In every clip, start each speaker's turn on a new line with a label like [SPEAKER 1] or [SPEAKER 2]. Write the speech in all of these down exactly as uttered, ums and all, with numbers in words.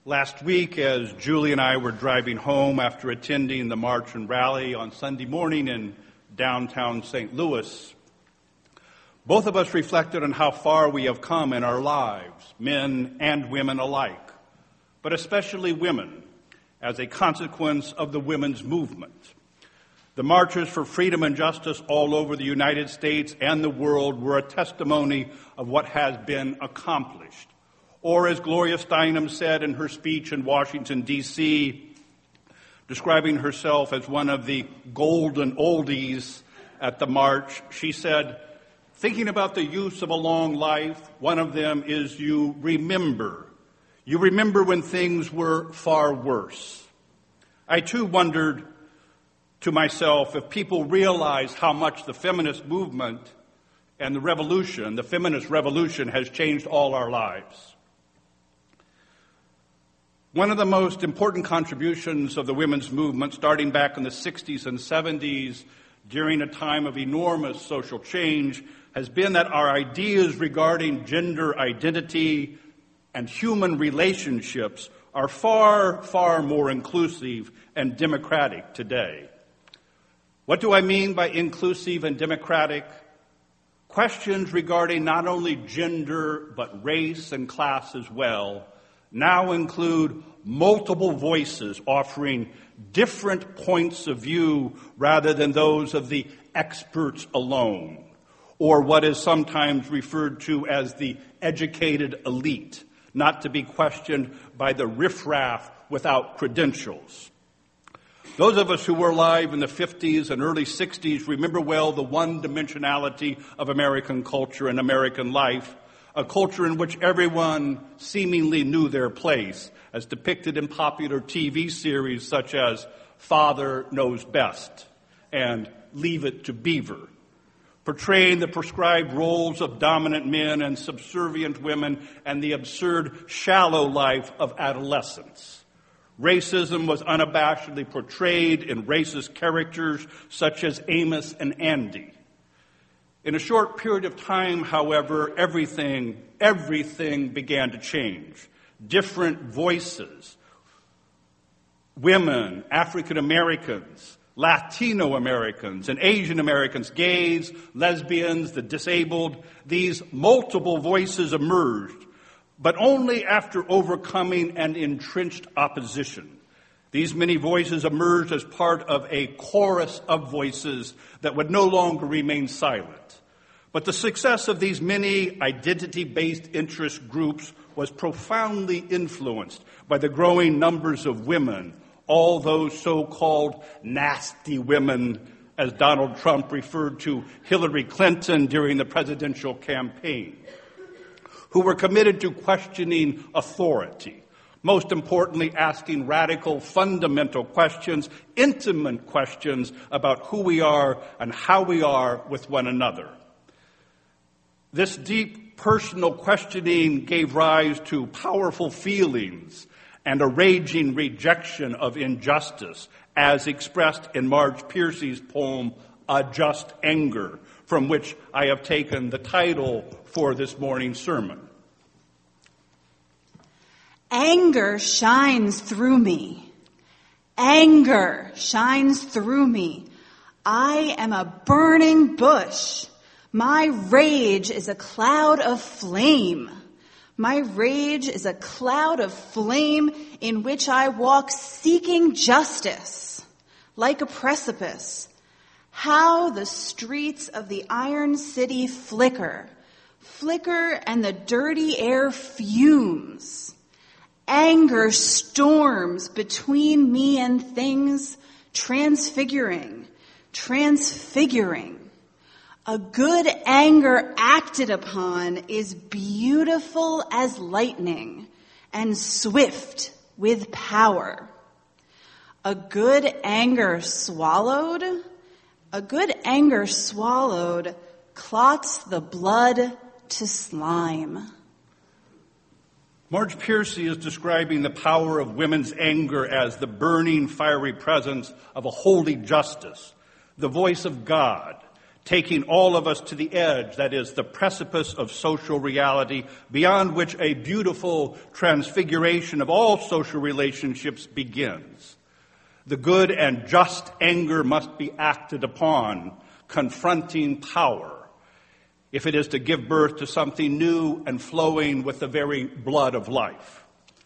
[SPEAKER 1] Last week, as Julie and I were driving home after attending the March and Rally on Sunday morning in downtown Saint Louis, both of us reflected on how far we have come in our lives, men and women alike, but especially women, as a consequence of the women's movement. The marches for freedom and justice all over the United States and the world were a testimony of what has been accomplished. Or as Gloria Steinem said in her speech in Washington, D C, describing herself as one of the golden oldies at the march, she said, thinking about the use of a long life, one of them is you remember. You remember when things were far worse. I too wondered to myself if people realize how much the feminist movement and the revolution, the feminist revolution, has changed all our lives. One of the most important contributions of the women's movement, starting back in the sixties and seventies, during a time of enormous social change, has been that our ideas regarding gender identity and human relationships are far, far more inclusive and democratic today. What do I mean by inclusive and democratic? Questions regarding not only gender, but race and class as well, now include multiple voices offering different points of view rather than those of the experts alone, or what is sometimes referred to as the educated elite, not to be questioned by the riffraff without credentials. Those of us who were alive in the fifties and early sixties remember well the one-dimensionality of American culture and American life, a culture in which everyone seemingly knew their place, as depicted in popular T V series such as Father Knows Best and Leave It to Beaver, portraying the prescribed roles of dominant men and subservient women and the absurd, shallow life of adolescence. Racism was unabashedly portrayed in racist characters such as Amos and Andy. In a short period of time, however, everything, everything began to change. Different voices, women, African Americans, Latino Americans, and Asian Americans, gays, lesbians, the disabled, these multiple voices emerged, but only after overcoming an entrenched opposition. These many voices emerged as part of a chorus of voices that would no longer remain silent. But the success of these many identity-based interest groups was profoundly influenced by the growing numbers of women, all those so-called nasty women, as Donald Trump referred to Hillary Clinton during the presidential campaign, who were committed to questioning authority. Most importantly, asking radical, fundamental questions, intimate questions about who we are and how we are with one another. This deep personal questioning gave rise to powerful feelings and a raging rejection of injustice, as expressed in Marge Piercy's poem, A Just Anger, from which I have taken the title for this morning's sermon.
[SPEAKER 2] Anger shines through me. Anger shines through me. I am a burning bush. My rage is a cloud of flame. My rage is a cloud of flame in which I walk seeking justice, like a precipice. How the streets of the Iron City flicker, flicker and the dirty air fumes. Anger storms between me and things, transfiguring, transfiguring. A good anger acted upon is beautiful as lightning and swift with power. A good anger swallowed, a good anger swallowed clots the blood to slime.
[SPEAKER 1] Marge Piercy is describing the power of women's anger as the burning, fiery presence of a holy justice, the voice of God, taking all of us to the edge, that is, the precipice of social reality, beyond which a beautiful transfiguration of all social relationships begins. The good and just anger must be acted upon, confronting power, if it is to give birth to something new and flowing with the very blood of life.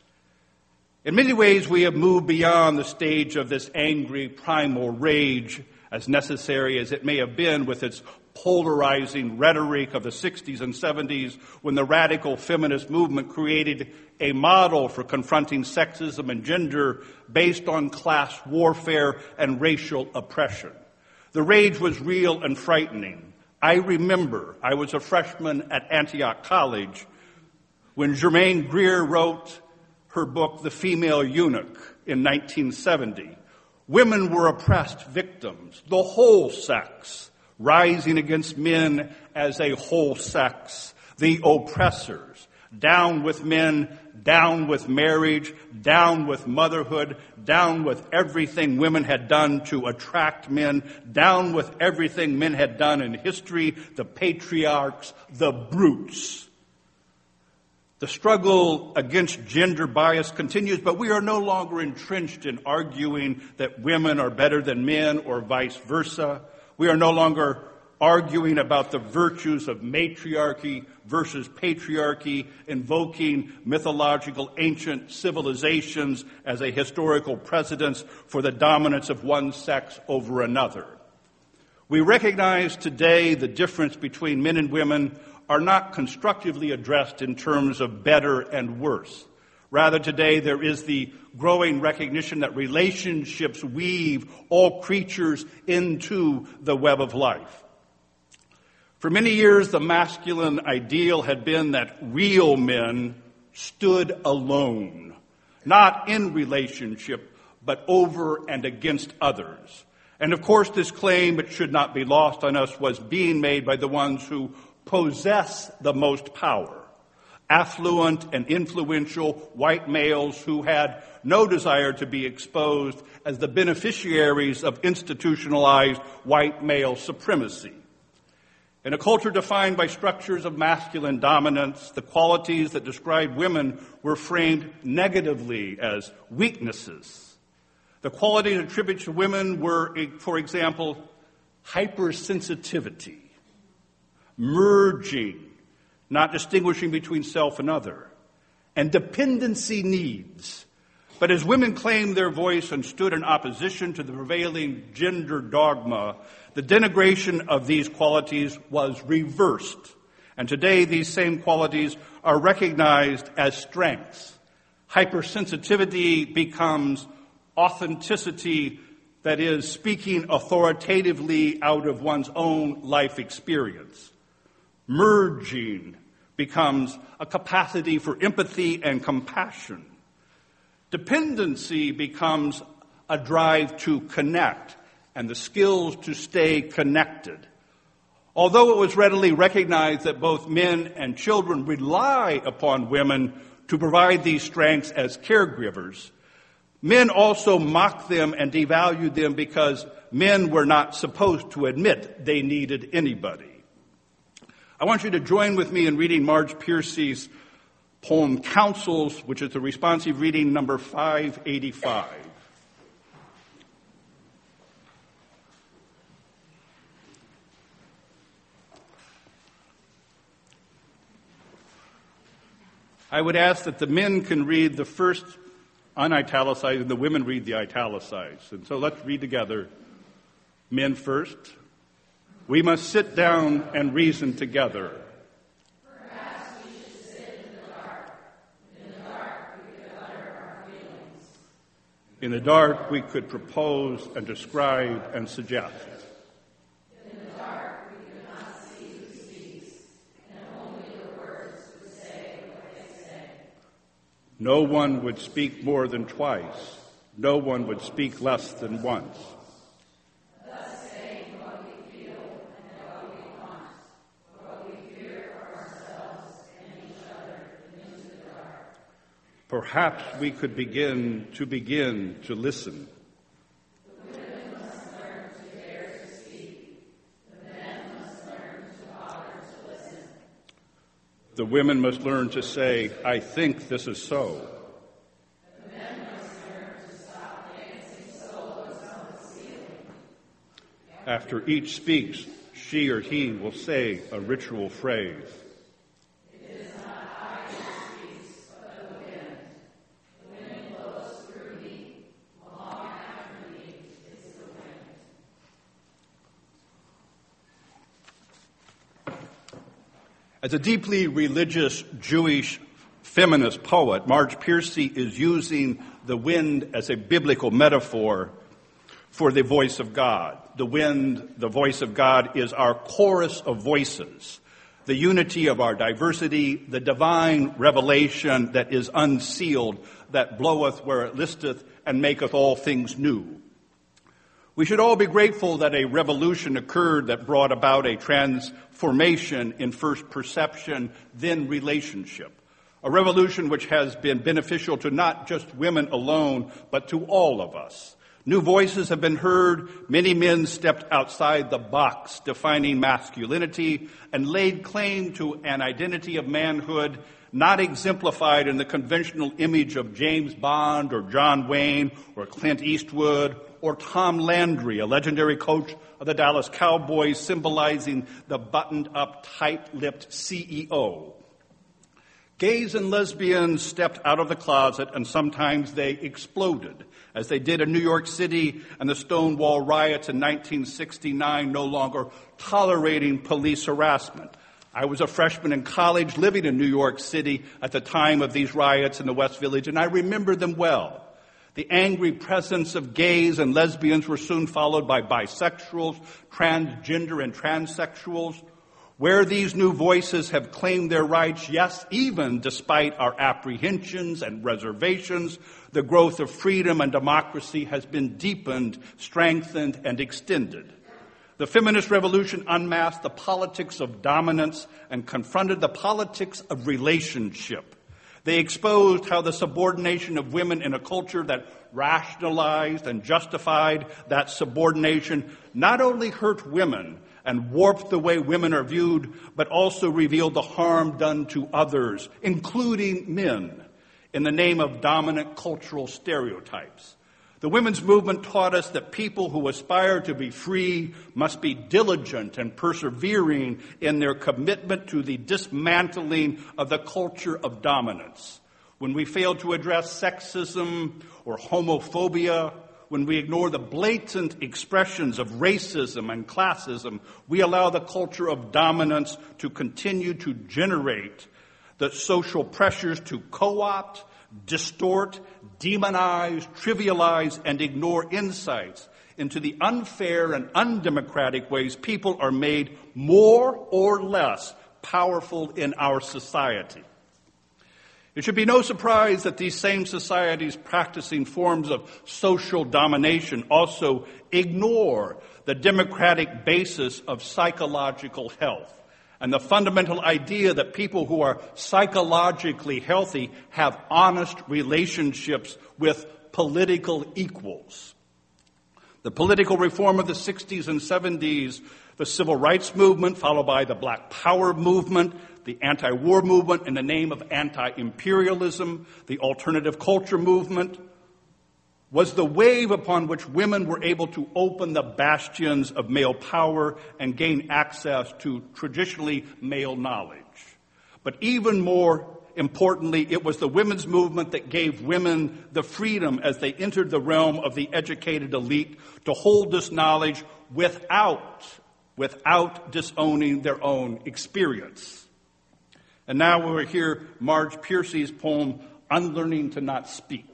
[SPEAKER 1] In many ways, we have moved beyond the stage of this angry primal rage, as necessary as it may have been with its polarizing rhetoric of the sixties and seventies, when the radical feminist movement created a model for confronting sexism and gender based on class warfare and racial oppression. The rage was real and frightening. I remember I was a freshman at Antioch College when Germaine Greer wrote her book, The Female Eunuch, in nineteen seventy. Women were oppressed victims, the whole sex, rising against men as a whole sex, the oppressors. Down with men, down with marriage, down with motherhood, down with everything women had done to attract men, down with everything men had done in history, the patriarchs, the brutes. The struggle against gender bias continues, but we are no longer entrenched in arguing that women are better than men or vice versa. We are no longer arguing about the virtues of matriarchy versus patriarchy, invoking mythological ancient civilizations as a historical precedence for the dominance of one sex over another. We recognize today the difference between men and women are not constructively addressed in terms of better and worse. Rather, today there is the growing recognition that relationships weave all creatures into the web of life. For many years, the masculine ideal had been that real men stood alone, not in relationship, but over and against others. And of course, this claim, it should not be lost on us, was being made by the ones who possess the most power. Affluent and influential white males who had no desire to be exposed as the beneficiaries of institutionalized white male supremacy. In a culture defined by structures of masculine dominance, the qualities that described women were framed negatively as weaknesses. The qualities attributed to women were, for example, hypersensitivity, merging, not distinguishing between self and other, and dependency needs. But as women claimed their voice and stood in opposition to the prevailing gender dogma, the denigration of these qualities was reversed. And today these same qualities are recognized as strengths. Hypersensitivity becomes authenticity, that is, speaking authoritatively out of one's own life experience. Merging becomes a capacity for empathy and compassion. Dependency becomes a drive to connect and the skills to stay connected. Although it was readily recognized that both men and children rely upon women to provide these strengths as caregivers, men also mocked them and devalued them because men were not supposed to admit they needed anybody. I want you to join with me in reading Marge Piercy's poem Counsels, which is the responsive reading number five eighty-five. I would ask that the men can read the first unitalicized and the women read the italicized. And so let's read together. Men first. We must sit down and reason together.
[SPEAKER 3] Perhaps we should sit in the dark. In the dark we could utter our feelings.
[SPEAKER 1] In the dark we could propose and describe and suggest.
[SPEAKER 3] In the dark we could not see who speaks, and only the words would say what they say.
[SPEAKER 1] No one would speak more than twice. No one would speak less than once. Perhaps we could begin to begin to listen.
[SPEAKER 3] The women must learn to dare to speak. The men
[SPEAKER 1] The women must learn to say, I think this is so.
[SPEAKER 3] The men must learn to stop dancing solos on the ceiling.
[SPEAKER 1] After each speaks, she or he will say a ritual phrase.
[SPEAKER 3] It is not I who speaks, but the wind. The wind blows through me. Long after me is the wind.
[SPEAKER 1] As a deeply religious Jewish feminist poet, Marge Piercy is using the wind as a biblical metaphor for the voice of God. The wind, the voice of God, is our chorus of voices, the unity of our diversity, the divine revelation that is unsealed, that bloweth where it listeth and maketh all things new. We should all be grateful that a revolution occurred that brought about a transformation in first perception, then relationship. A revolution which has been beneficial to not just women alone, but to all of us. New voices have been heard. Many men stepped outside the box defining masculinity and laid claim to an identity of manhood not exemplified in the conventional image of James Bond or John Wayne or Clint Eastwood or Tom Landry, a legendary coach of the Dallas Cowboys, symbolizing the buttoned-up, tight-lipped C E O. Gays and lesbians stepped out of the closet, and sometimes they exploded, as they did in New York City and the Stonewall riots in nineteen sixty-nine, no longer tolerating police harassment. I was a freshman in college living in New York City at the time of these riots in the West Village, and I remember them well. The angry presence of gays and lesbians were soon followed by bisexuals, transgender and transsexuals. Where these new voices have claimed their rights, yes, even despite our apprehensions and reservations, the growth of freedom and democracy has been deepened, strengthened, and extended. The feminist revolution unmasked the politics of dominance and confronted the politics of relationship. They exposed how the subordination of women in a culture that rationalized and justified that subordination not only hurt women and warped the way women are viewed, but also revealed the harm done to others, including men, in the name of dominant cultural stereotypes. The women's movement taught us that people who aspire to be free must be diligent and persevering in their commitment to the dismantling of the culture of dominance. When we fail to address sexism or homophobia, when we ignore the blatant expressions of racism and classism, we allow the culture of dominance to continue to generate the social pressures to co-opt, distort, demonize, trivialize, and ignore insights into the unfair and undemocratic ways people are made more or less powerful in our society. It should be no surprise that these same societies practicing forms of social domination also ignore the democratic basis of psychological health and the fundamental idea that people who are psychologically healthy have honest relationships with political equals. The political reform of the sixties and seventies, the civil rights movement, followed by the Black Power movement, the anti-war movement in the name of anti-imperialism, the alternative culture movement, was the wave upon which women were able to open the bastions of male power and gain access to traditionally male knowledge. But even more importantly, it was the women's movement that gave women the freedom as they entered the realm of the educated elite to hold this knowledge without, without disowning their own experience. And now we'll hear Marge Piercy's poem, Unlearning to Not Speak.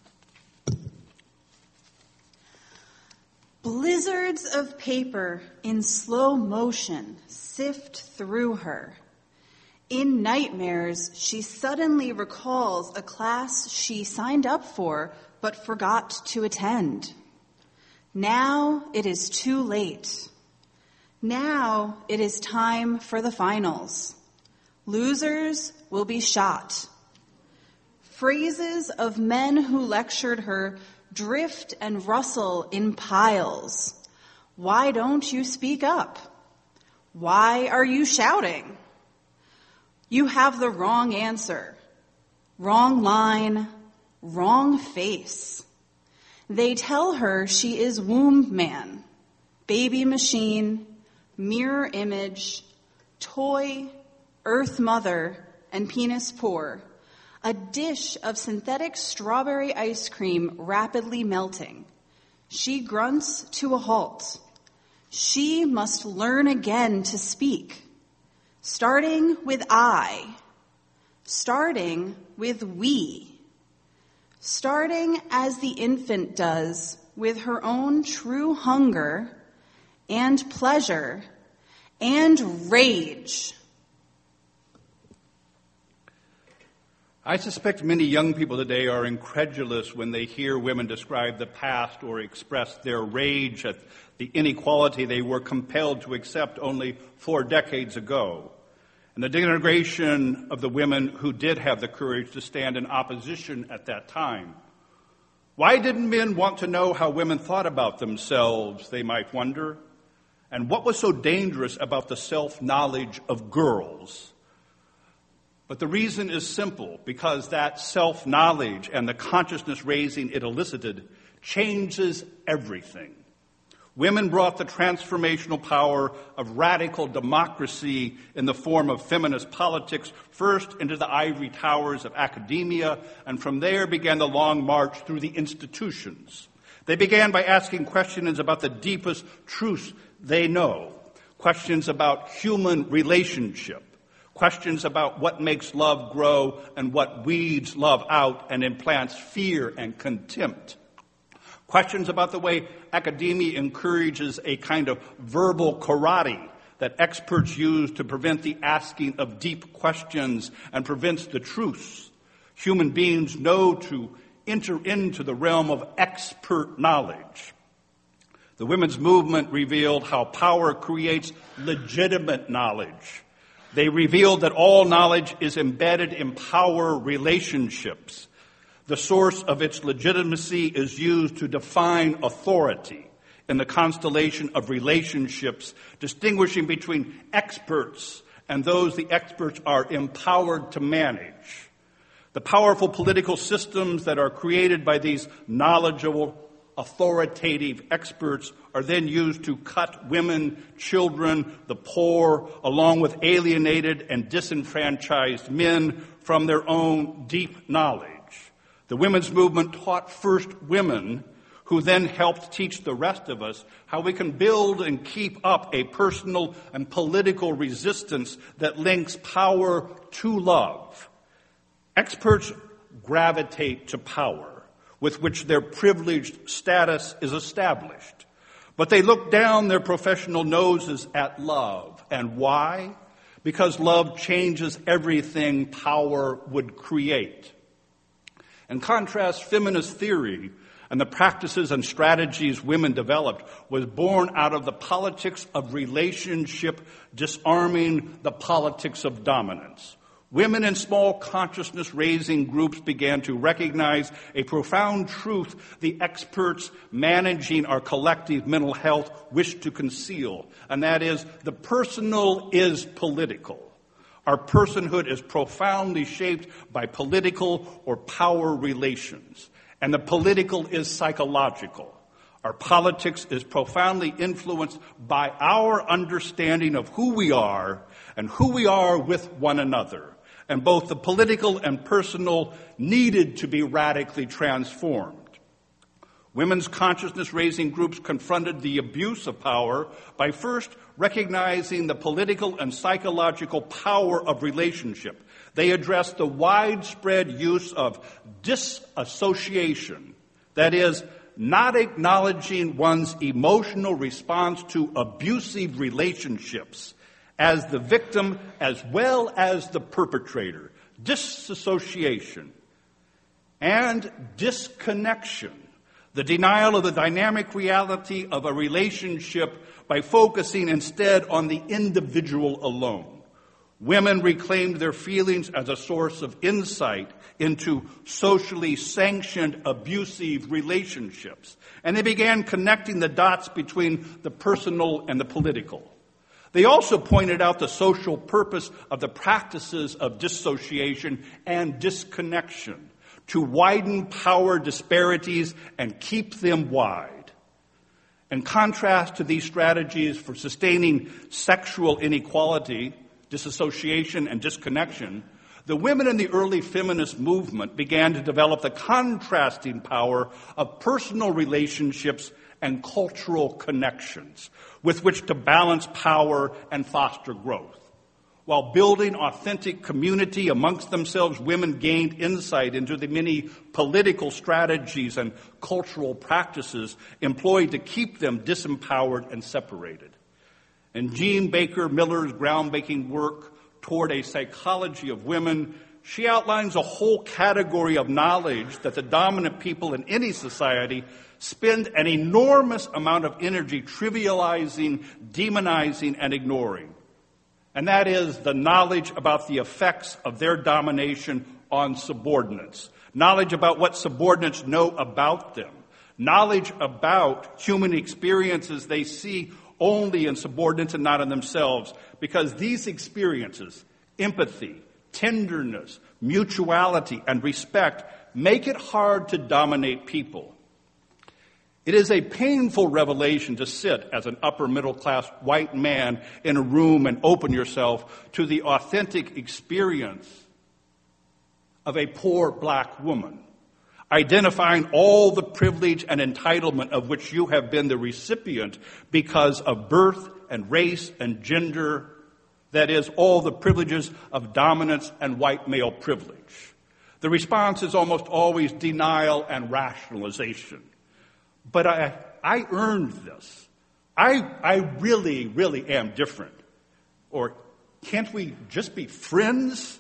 [SPEAKER 2] Blizzards of paper in slow motion sift through her. In nightmares, she suddenly recalls a class she signed up for but forgot to attend. Now it is too late. Now it is time for the finals. Losers will be shot. Phrases of men who lectured her drift and rustle in piles. Why don't you speak up? Why are you shouting? You have the wrong answer, wrong line, wrong face. They tell her she is womb man, baby machine, mirror image, toy, earth mother, and penis poor, a dish of synthetic strawberry ice cream rapidly melting. She grunts to a halt. She must learn again to speak, starting with I, starting with we, starting as the infant does with her own true hunger and pleasure and rage.
[SPEAKER 1] I suspect many young people today are incredulous when they hear women describe the past or express their rage at the inequality they were compelled to accept only four decades ago, and the denigration of the women who did have the courage to stand in opposition at that time. Why didn't men want to know how women thought about themselves, they might wonder? And what was so dangerous about the self-knowledge of girls? But the reason is simple, because that self-knowledge and the consciousness raising it elicited changes everything. Women brought the transformational power of radical democracy in the form of feminist politics first into the ivory towers of academia, and from there began the long march through the institutions. They began by asking questions about the deepest truths they know, questions about human relationship, questions about what makes love grow and what weeds love out and implants fear and contempt. Questions about the way academia encourages a kind of verbal karate that experts use to prevent the asking of deep questions and prevents the truths. Human beings know to enter into the realm of expert knowledge. The women's movement revealed how power creates legitimate knowledge. They revealed that all knowledge is embedded in power relationships. The source of its legitimacy is used to define authority in the constellation of relationships, distinguishing between experts and those the experts are empowered to manage. The powerful political systems that are created by these knowledgeable, authoritative experts are then used to cut women, children, the poor, along with alienated and disenfranchised men from their own deep knowledge. The women's movement taught first women, who then helped teach the rest of us how we can build and keep up a personal and political resistance that links power to love. Experts gravitate to power, with which their privileged status is established. But they look down their professional noses at love. And why? Because love changes everything power would create. In contrast, feminist theory and the practices and strategies women developed was born out of the politics of relationship, disarming the politics of dominance. Women in small consciousness-raising groups began to recognize a profound truth the experts managing our collective mental health wish to conceal, and that is, the personal is political. Our personhood is profoundly shaped by political or power relations, and the political is psychological. Our politics is profoundly influenced by our understanding of who we are and who we are with one another. And both the political and personal needed to be radically transformed. Women's consciousness-raising groups confronted the abuse of power by first recognizing the political and psychological power of relationship. They addressed the widespread use of disassociation, that is, not acknowledging one's emotional response to abusive relationships as the victim as well as the perpetrator, disassociation, and disconnection, the denial of the dynamic reality of a relationship by focusing instead on the individual alone. Women reclaimed their feelings as a source of insight into socially sanctioned abusive relationships, and they began connecting the dots between the personal and the political. They also pointed out the social purpose of the practices of dissociation and disconnection to widen power disparities and keep them wide. In contrast to these strategies for sustaining sexual inequality, disassociation, and disconnection, the women in the early feminist movement began to develop the contrasting power of personal relationships and cultural connections with which to balance power and foster growth. While building authentic community amongst themselves, women gained insight into the many political strategies and cultural practices employed to keep them disempowered and separated. In Jean Baker Miller's groundbreaking work, Toward a Psychology of Women, she outlines a whole category of knowledge that the dominant people in any society spend an enormous amount of energy trivializing, demonizing, and ignoring. And that is the knowledge about the effects of their domination on subordinates, knowledge about what subordinates know about them, knowledge about human experiences they see only in subordinates and not in themselves, because these experiences, empathy, tenderness, mutuality, and respect, make it hard to dominate people. It is a painful revelation to sit as an upper middle class white man in a room and open yourself to the authentic experience of a poor black woman, identifying all the privilege and entitlement of which you have been the recipient because of birth and race and gender, that is, all the privileges of dominance and white male privilege. The response is almost always denial and rationalization. But I, I earned this. I, I really, really am different. Or can't we just be friends?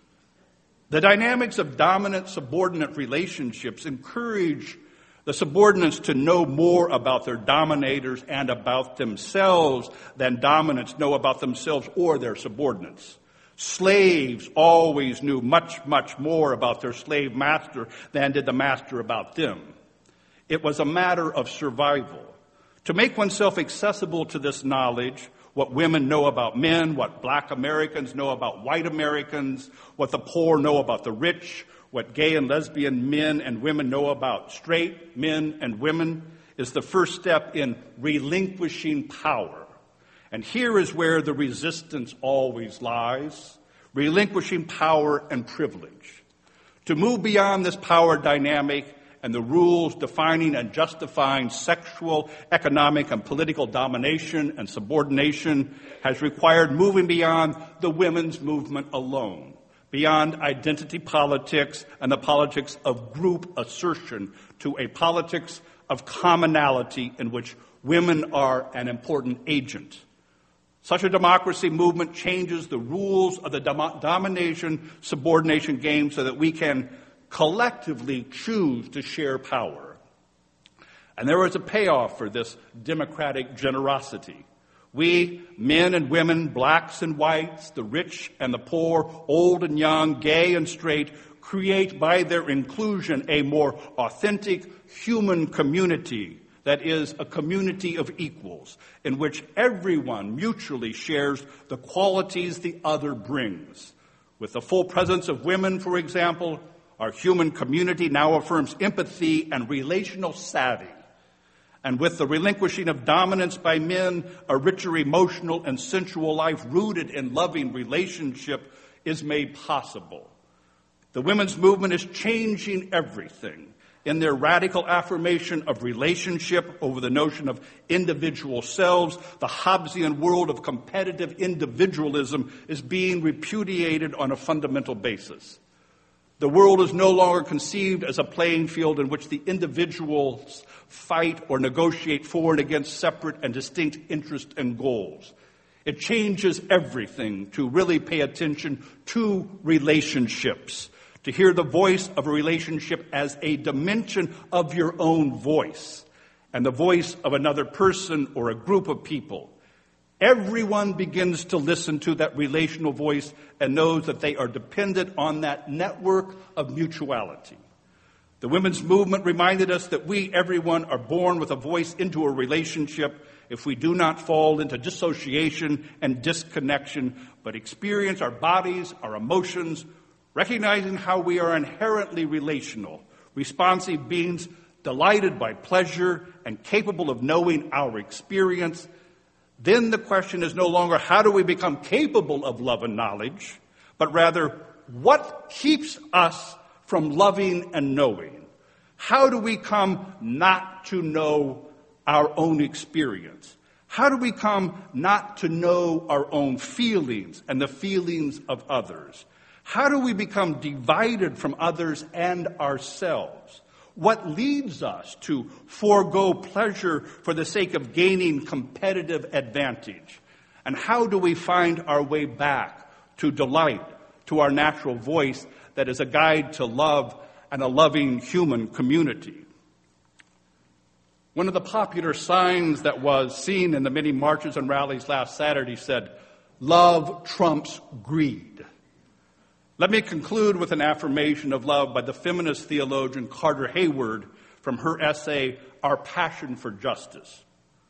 [SPEAKER 1] The dynamics of dominant-subordinate relationships encourage the subordinates to know more about their dominators and about themselves than dominants know about themselves or their subordinates. Slaves always knew much, much more about their slave master than did the master about them. It was a matter of survival. To make oneself accessible to this knowledge, what women know about men, what black Americans know about white Americans, what the poor know about the rich, what gay and lesbian men and women know about straight men and women, is the first step in relinquishing power. And here is where the resistance always lies, relinquishing power and privilege. To move beyond this power dynamic and the rules defining and justifying sexual, economic, and political domination and subordination has required moving beyond the women's movement alone, beyond identity politics and the politics of group assertion to a politics of commonality in which women are an important agent. Such a democracy movement changes the rules of the dom- domination-subordination game so that we can collectively choose to share power. And there is a payoff for this democratic generosity. We, men and women, blacks and whites, the rich and the poor, old and young, gay and straight, create by their inclusion a more authentic human community that is a community of equals in which everyone mutually shares the qualities the other brings. With the full presence of women, for example, our human community now affirms empathy and relational savvy. And with the relinquishing of dominance by men, a richer emotional and sensual life rooted in loving relationship is made possible. The women's movement is changing everything in their radical affirmation of relationship over the notion of individual selves. The Hobbesian world of competitive individualism is being repudiated on a fundamental basis. The world is no longer conceived as a playing field in which the individuals fight or negotiate for and against separate and distinct interests and goals. It changes everything to really pay attention to relationships, to hear the voice of a relationship as a dimension of your own voice and the voice of another person or a group of people. Everyone begins to listen to that relational voice and knows that they are dependent on that network of mutuality. The women's movement reminded us that we, everyone, are born with a voice into a relationship, if we do not fall into dissociation and disconnection, but experience our bodies, our emotions, recognizing how we are inherently relational, responsive beings delighted by pleasure and capable of knowing our experience, then the question is no longer how do we become capable of love and knowledge, but rather what keeps us from loving and knowing? How do we come not to know our own experience? How do we come not to know our own feelings and the feelings of others? How do we become divided from others and ourselves? What leads us to forego pleasure for the sake of gaining competitive advantage? And how do we find our way back to delight, to our natural voice that is a guide to love and a loving human community? One of the popular signs that was seen in the many marches and rallies last Saturday said, "Love trumps greed." Let me conclude with an affirmation of love by the feminist theologian Carter Hayward from her essay, Our Passion for Justice.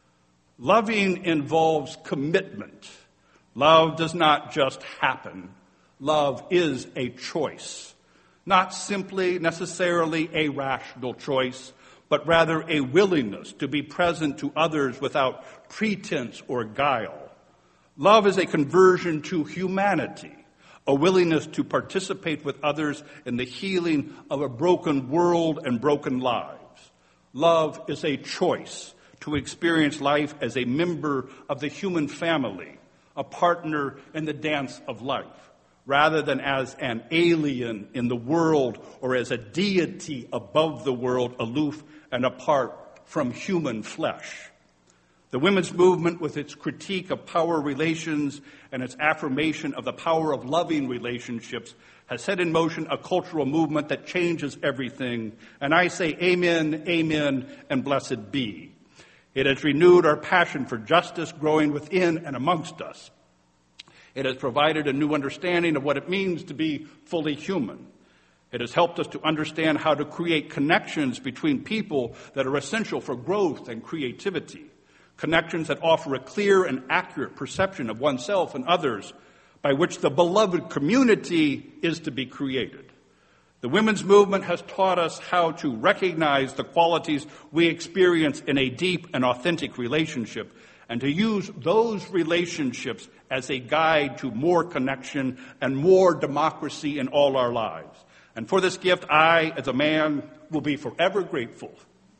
[SPEAKER 1] Loving involves commitment. Love does not just happen. Love is a choice. Not simply necessarily a rational choice, but rather a willingness to be present to others without pretense or guile. Love is a conversion to humanity, a willingness to participate with others in the healing of a broken world and broken lives. Love is a choice to experience life as a member of the human family, a partner in the dance of life, rather than as an alien in the world or as a deity above the world, aloof and apart from human flesh. The women's movement, with its critique of power relations and its affirmation of the power of loving relationships, has set in motion a cultural movement that changes everything. And I say amen, amen, and blessed be. It has renewed our passion for justice growing within and amongst us. It has provided a new understanding of what it means to be fully human. It has helped us to understand how to create connections between people that are essential for growth and creativity. Connections that offer a clear and accurate perception of oneself and others, by which the beloved community is to be created. The women's movement has taught us how to recognize the qualities we experience in a deep and authentic relationship, and to use those relationships as a guide to more connection and more democracy in all our lives. And for this gift, I, as a man, will be forever grateful.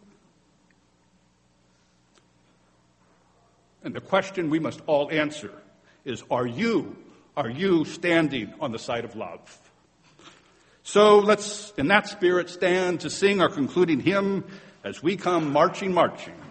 [SPEAKER 1] And the question we must all answer is, are you, are you standing on the side of love? So let's, in that spirit, stand to sing our concluding hymn as we come marching, marching.